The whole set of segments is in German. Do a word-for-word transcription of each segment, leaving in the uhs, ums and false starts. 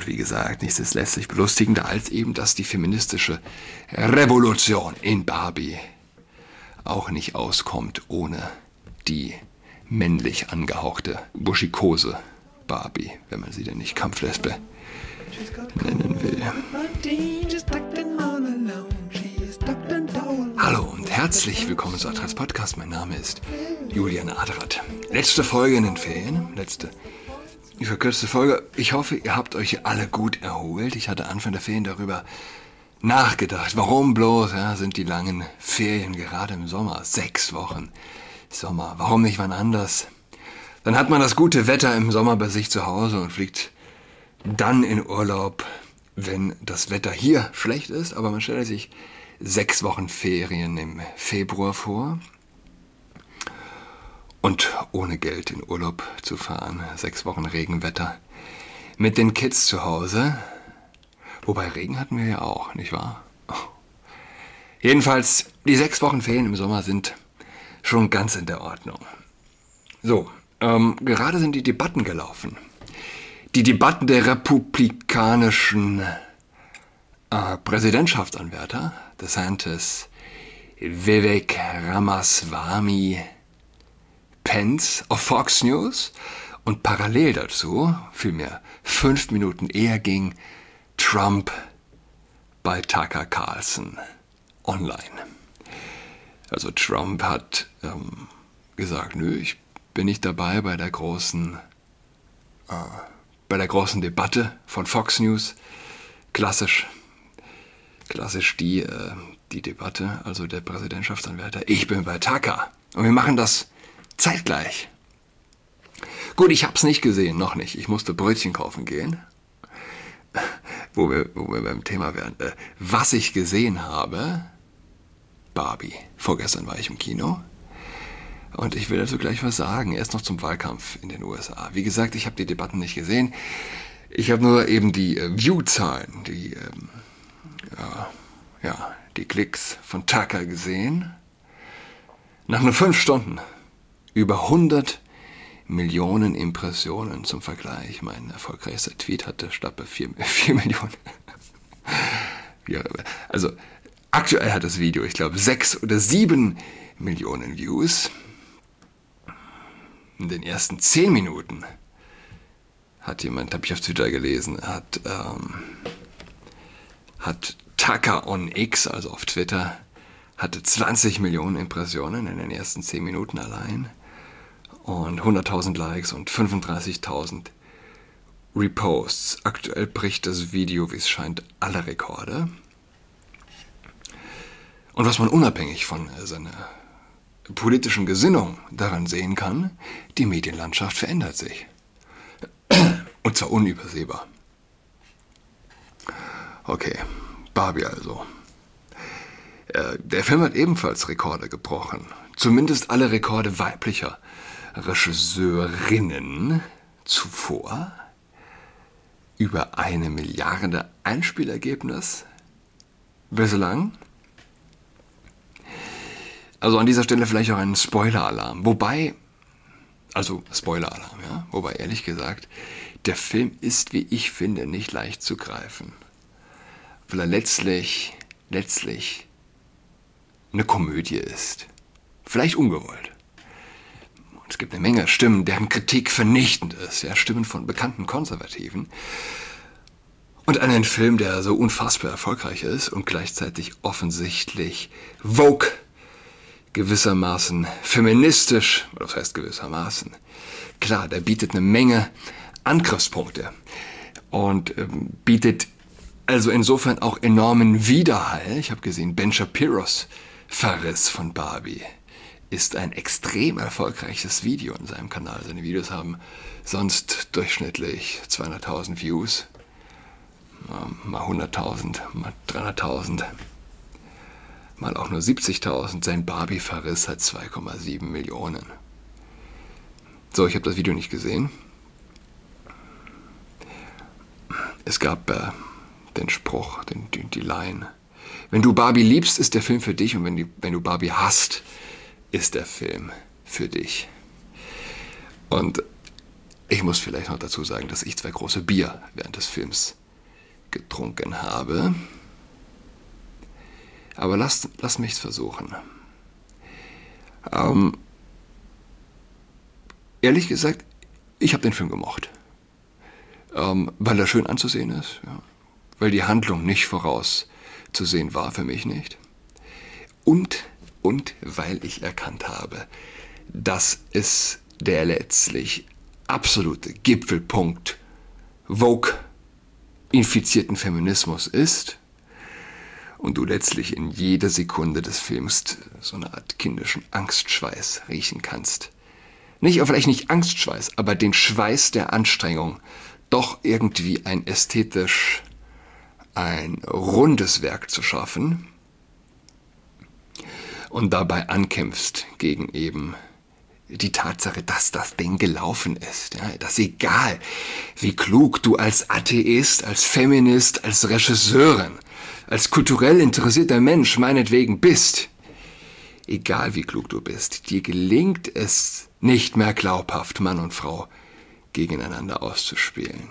Und wie gesagt, nichts ist letztlich belustigender als eben, dass die feministische Revolution in Barbie auch nicht auskommt ohne die männlich angehauchte, buschikose Barbie, wenn man sie denn nicht Kampflesbe nennen will. Hallo und herzlich willkommen zu Adras Podcast. Mein Name ist Julian Adrat. Letzte Folge in den Ferien, letzte verkürzte Folge. Ich hoffe, ihr habt euch alle gut erholt. Ich hatte Anfang der Ferien darüber nachgedacht. Warum bloß ja, sind die langen Ferien gerade im Sommer? Sechs Wochen Sommer. Warum nicht wann anders? Dann hat man das gute Wetter im Sommer bei sich zu Hause und fliegt dann in Urlaub, wenn das Wetter hier schlecht ist. Aber man stellt sich sechs Wochen Ferien im Februar vor. Und ohne Geld in Urlaub zu fahren, sechs Wochen Regenwetter mit den Kids zu Hause. Wobei Regen hatten wir ja auch, nicht wahr? Oh. Jedenfalls, die sechs Wochen Ferien im Sommer sind schon ganz in der Ordnung. So, ähm, gerade sind die Debatten gelaufen. Die Debatten der republikanischen äh, Präsidentschaftsanwärter, DeSantis, Vivek Ramaswamy, Pence auf Fox News und parallel dazu, vielmehr fünf Minuten eher, ging Trump bei Tucker Carlson online. Also Trump hat ähm, gesagt, nö, ich bin nicht dabei bei der großen, äh, bei der großen Debatte von Fox News. Klassisch, klassisch die, äh, die Debatte, also der Präsidentschaftsanwärter. Ich bin bei Tucker und wir machen das zeitgleich. Gut, ich habe es nicht gesehen, noch nicht. Ich musste Brötchen kaufen gehen, wo wir, wo wir beim Thema wären. Äh, was ich gesehen habe, Barbie. Vorgestern war ich im Kino und ich will dazu gleich was sagen. Erst noch zum Wahlkampf in den U S A. Wie gesagt, ich habe die Debatten nicht gesehen. Ich habe nur eben die äh, View-Zahlen, die, ähm, ja, ja, die Klicks von Tucker gesehen. Nach nur fünf Stunden über hundert Millionen Impressionen zum Vergleich. Mein erfolgreichster Tweet hatte Stappe vier Millionen. Also aktuell hat das Video, ich glaube, sechs oder sieben Millionen Views. In den ersten zehn Minuten hat jemand, habe ich auf Twitter gelesen, hat, ähm, hat Tucker on X, also auf Twitter, hatte zwanzig Millionen Impressionen in den ersten zehn Minuten allein. Und hunderttausend Likes und fünfunddreißigtausend Reposts. Aktuell bricht das Video, wie es scheint, alle Rekorde. Und was man unabhängig von seiner politischen Gesinnung daran sehen kann, die Medienlandschaft verändert sich. Und zwar unübersehbar. Okay, Barbie also. Der Film hat ebenfalls Rekorde gebrochen. Zumindest alle Rekorde weiblicher Regisseurinnen zuvor. Über eine Milliarde Einspielergebnis bislang. Also an dieser Stelle vielleicht auch ein Spoiler-Alarm. Wobei, also Spoiler-Alarm, ja. Wobei ehrlich gesagt, der Film ist, wie ich finde, nicht leicht zu greifen. Weil er letztlich, letztlich eine Komödie ist. Vielleicht ungewollt. Es gibt eine Menge Stimmen, deren Kritik vernichtend ist. Ja, Stimmen von bekannten Konservativen. Und einen Film, der so unfassbar erfolgreich ist und gleichzeitig offensichtlich woke, gewissermaßen feministisch, oder was heißt gewissermaßen? Klar, der bietet eine Menge Angriffspunkte und ähm, bietet also insofern auch enormen Widerhall. Ich habe gesehen, Ben Shapiros Verriss von Barbie ist ein extrem erfolgreiches Video in seinem Kanal. Seine Videos haben sonst durchschnittlich zweihunderttausend Views, mal hunderttausend, mal dreihunderttausend, mal auch nur siebzigtausend. Sein Barbie-Verriss hat zwei Komma sieben Millionen. So, ich habe das Video nicht gesehen. Es gab äh, den Spruch, den, die, die Line: Wenn du Barbie liebst, ist der Film für dich, und wenn, die, wenn du Barbie hasst, ist der Film für dich. Und Ich muss vielleicht noch dazu sagen, dass ich zwei große Bier während des Films getrunken habe. Aber lass, lass mich es versuchen. Ähm, ehrlich gesagt, ich habe den Film gemocht. Ähm, weil er schön anzusehen ist. Ja. Weil die Handlung nicht vorauszusehen war, für mich nicht. Und, und weil ich erkannt habe, dass es der letztlich absolute Gipfelpunkt Vogue-infizierten Feminismus ist und du letztlich in jeder Sekunde des Films so eine Art kindischen Angstschweiß riechen kannst. Nicht, vielleicht nicht Angstschweiß, aber den Schweiß der Anstrengung, doch irgendwie ein ästhetisch, ein rundes Werk zu schaffen und dabei ankämpfst gegen eben die Tatsache, dass das Ding gelaufen ist. Ja, dass egal, wie klug du als Atheist, als Feminist, als Regisseurin, als kulturell interessierter Mensch meinetwegen bist, egal wie klug du bist, dir gelingt es nicht mehr glaubhaft, Mann und Frau gegeneinander auszuspielen.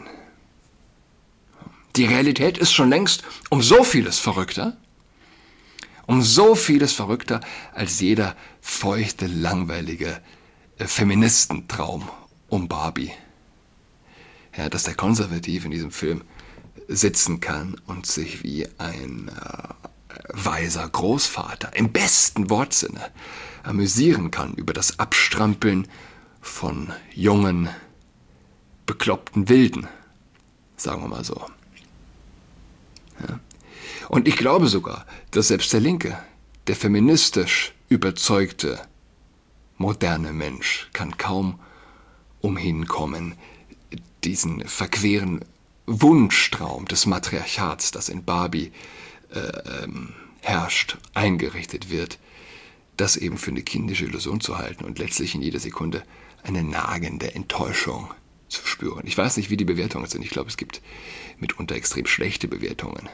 Die Realität ist schon längst um so vieles verrückter, um so vieles verrückter als jeder feuchte, langweilige Feministentraum um Barbie. Ja, dass der Konservative in diesem Film sitzen kann und sich wie ein äh, weiser Großvater im besten Wortsinne amüsieren kann über das Abstrampeln von jungen, bekloppten Wilden, sagen wir mal so. Ja. Und ich glaube sogar, dass selbst der Linke, der feministisch überzeugte, moderne Mensch kann kaum umhin kommen, diesen verqueren Wunschtraum des Matriarchats, das in Barbie äh, ähm, herrscht, eingerichtet wird, das eben für eine kindische Illusion zu halten und letztlich in jeder Sekunde eine nagende Enttäuschung zu spüren. Ich weiß nicht, wie die Bewertungen sind. Ich glaube, es gibt mitunter extrem schlechte Bewertungen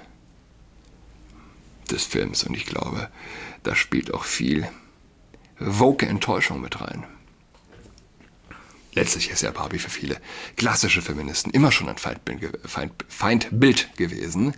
des Films und ich glaube, da spielt auch viel woke Enttäuschung mit rein. Letztlich ist ja Barbie für viele klassische Feministen immer schon ein Feindbild, Feind, Feindbild gewesen.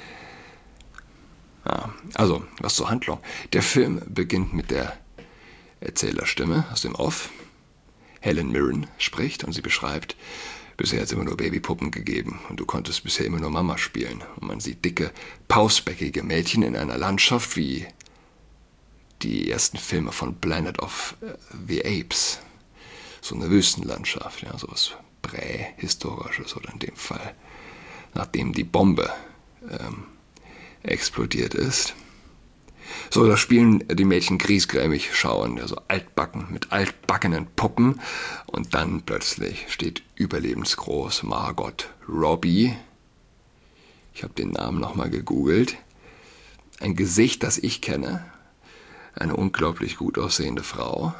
Ja, also, was zur Handlung. Der Film beginnt mit der Erzählerstimme aus dem Off. Helen Mirren spricht und sie beschreibt, bisher hat es immer nur Babypuppen gegeben und du konntest bisher immer nur Mama spielen. Und man sieht dicke, pausbäckige Mädchen in einer Landschaft wie die ersten Filme von Planet of the Apes. So eine Wüstenlandschaft, ja, sowas Prähistorisches oder in dem Fall, nachdem die Bombe ähm, explodiert ist. So, da spielen die Mädchen griesgrämig schauen, also altbacken mit altbackenen Puppen und dann plötzlich steht überlebensgroß Margot Robbie. Ich habe den Namen nochmal gegoogelt. Ein Gesicht, das ich kenne. Eine unglaublich gut aussehende Frau,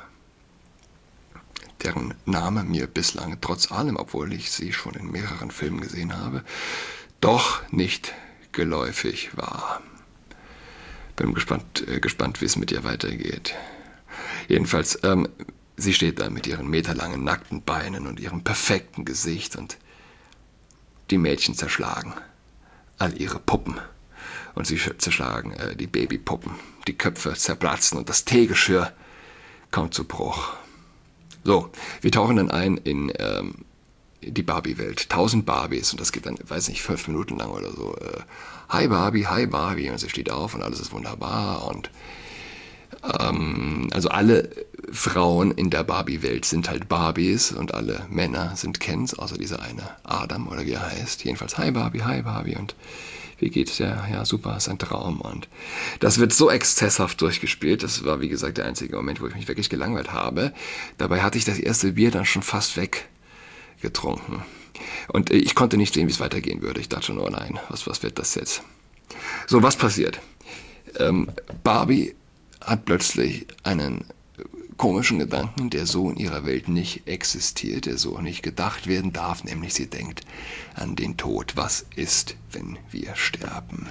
deren Name mir bislang trotz allem, obwohl ich sie schon in mehreren Filmen gesehen habe, doch nicht geläufig war. Bin gespannt, äh, gespannt, wie es mit ihr weitergeht. Jedenfalls, ähm, sie steht da mit ihren meterlangen nackten Beinen und ihrem perfekten Gesicht und die Mädchen zerschlagen all ihre Puppen. Und sie zerschlagen äh, die Babypuppen. Die Köpfe zerplatzen und das Teegeschirr kommt zu Bruch. So, wir tauchen dann ein in ähm, die Barbie-Welt. Tausend Barbies und das geht dann, weiß nicht, fünf Minuten lang oder so. Äh, hi Barbie, hi Barbie und sie steht auf und alles ist wunderbar und ähm, also alle Frauen in der Barbie-Welt sind halt Barbies und alle Männer sind Kens, außer dieser eine Adam oder wie er heißt. Jedenfalls hi Barbie, hi Barbie und wie geht's? Ja, ja, super, ist ein Traum. Und das wird so exzesshaft durchgespielt. Das war, wie gesagt, der einzige Moment, wo ich mich wirklich gelangweilt habe. Dabei hatte ich das erste Bier dann schon fast weggetrunken. Und ich konnte nicht sehen, wie es weitergehen würde. Ich dachte schon, oh nein, was, was wird das jetzt? So, was passiert? Ähm, Barbie hat plötzlich einen komischen Gedanken, der so in ihrer Welt nicht existiert, der so nicht gedacht werden darf, nämlich sie denkt an den Tod. Was ist, wenn wir sterben?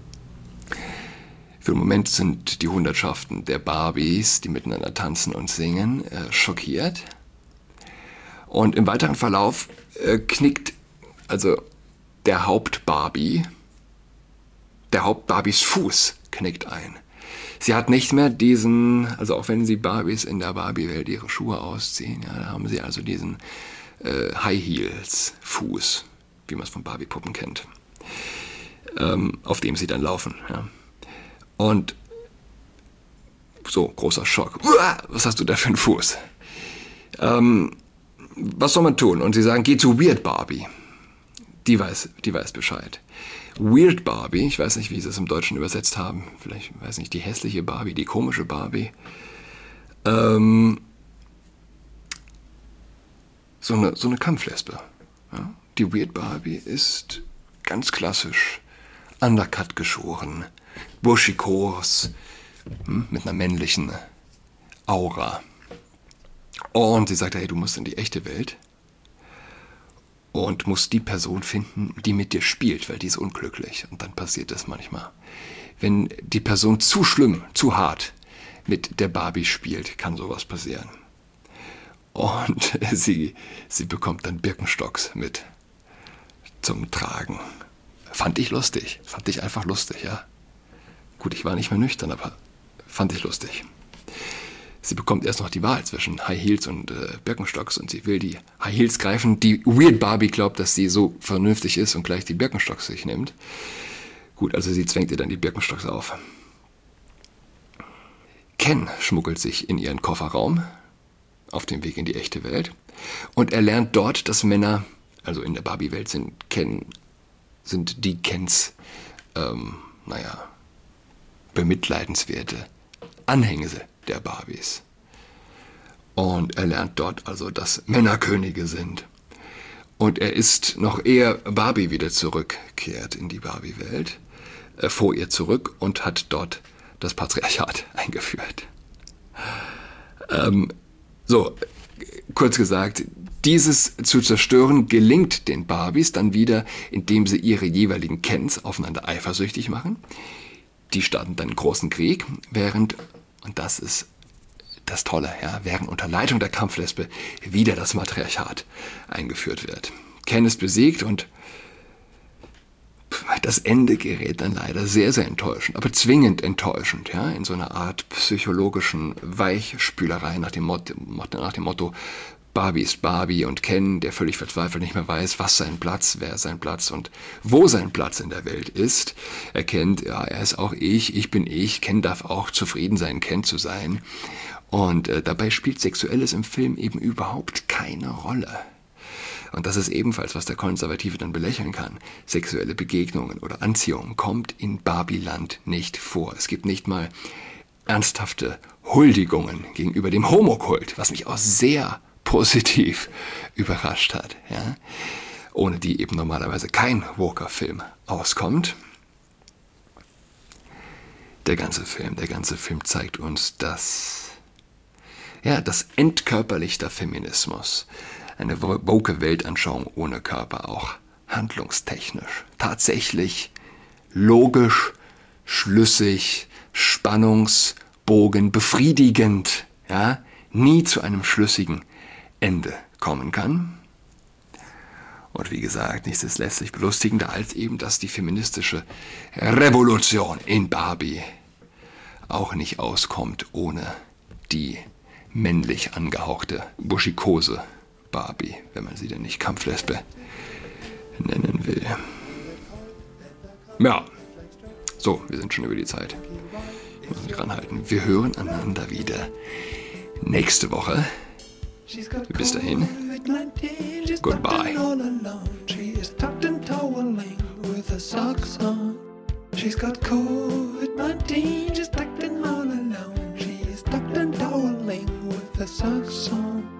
Für den Moment sind die Hundertschaften der Barbies, die miteinander tanzen und singen, äh, schockiert. Und im weiteren Verlauf äh, knickt also der Haupt-Barbie, der Haupt-Barbies Fuß knickt ein. Sie hat nicht mehr diesen, also auch wenn sie Barbies in der Barbie-Welt ihre Schuhe ausziehen, ja, da haben sie also diesen äh, High-Heels-Fuß, wie man es von Barbie-Puppen kennt, ähm, auf dem sie dann laufen. Ja. Und so, großer Schock. Uah, was hast du da für einen Fuß? Ähm, was soll man tun? Und sie sagen, geh zu Weird Barbie. Die weiß, die weiß Bescheid. Weird Barbie, ich weiß nicht, wie sie es im Deutschen übersetzt haben. Vielleicht, weiß nicht, die hässliche Barbie, die komische Barbie. Ähm, so eine, so eine Kampflesbe. Ja? Die Weird Barbie ist ganz klassisch Undercut geschoren, buschikos, hm, mit einer männlichen Aura. Und sie sagt, hey, du musst in die echte Welt und musst die Person finden, die mit dir spielt, weil die ist unglücklich. Und dann passiert das manchmal. Wenn die Person zu schlimm, zu hart mit der Barbie spielt, kann sowas passieren. Und sie, sie bekommt dann Birkenstocks mit zum Tragen. Fand ich lustig. Fand ich einfach lustig, ja. Gut, ich war nicht mehr nüchtern, aber fand ich lustig. Sie bekommt erst noch die Wahl zwischen High Heels und äh, Birkenstocks und sie will die High Heels greifen. Die Weird Barbie glaubt, dass sie so vernünftig ist und gleich die Birkenstocks sich nimmt. Gut, also sie zwängt ihr dann die Birkenstocks auf. Ken schmuggelt sich in ihren Kofferraum auf dem Weg in die echte Welt und er lernt dort, dass Männer, also in der Barbie-Welt sind Ken, sind die Kens, ähm, naja, bemitleidenswerte Anhängsel der Barbies. Und er lernt dort also, dass Männer Könige sind. Und er ist noch ehe Barbie wieder zurückkehrt in die Barbie-Welt, äh, vor ihr zurück und hat dort das Patriarchat eingeführt. Ähm, so, kurz gesagt, dieses zu zerstören gelingt den Barbies dann wieder, indem sie ihre jeweiligen Kens aufeinander eifersüchtig machen. Die starten dann einen großen Krieg, während, und das ist das Tolle, ja, während unter Leitung der Kampflesbe wieder das Matriarchat eingeführt wird. Ken ist besiegt und das Ende gerät dann leider sehr, sehr enttäuschend, aber zwingend enttäuschend, ja, in so einer Art psychologischen Weichspülerei nach dem Motto, nach dem Motto Barbie ist Barbie und Ken, der völlig verzweifelt nicht mehr weiß, was sein Platz, wer sein Platz und wo sein Platz in der Welt ist. Er kennt, ja, er ist auch ich, ich bin ich, Ken darf auch zufrieden sein, Ken zu sein. Und äh, dabei spielt Sexuelles im Film eben überhaupt keine Rolle. Und das ist ebenfalls, was der Konservative dann belächeln kann. Sexuelle Begegnungen oder Anziehung kommt in Barbieland nicht vor. Es gibt nicht mal ernsthafte Huldigungen gegenüber dem Homokult, was mich auch sehr positiv überrascht hat, ja? Ohne die eben normalerweise kein Walker-Film auskommt. Der ganze Film, der ganze Film zeigt uns, dass ja, das entkörperlichter Feminismus, eine woke Weltanschauung ohne Körper, auch handlungstechnisch, tatsächlich logisch, schlüssig, spannungsbogen, befriedigend, ja, nie zu einem schlüssigen Ende kommen kann. Und wie gesagt, nichts ist letztlich belustigender als eben, dass die feministische Revolution in Barbie auch nicht auskommt ohne die männlich angehauchte, buschikose Barbie, wenn man sie denn nicht Kampflesbe nennen will. Ja, so, wir sind schon über die Zeit. Ich muss mich ranhalten. Wir hören einander wieder nächste Woche. Bis dahin. Goodbye. She's got COVID nineteen, she's tucked in all alone. She's tucked and toweling with her socks on.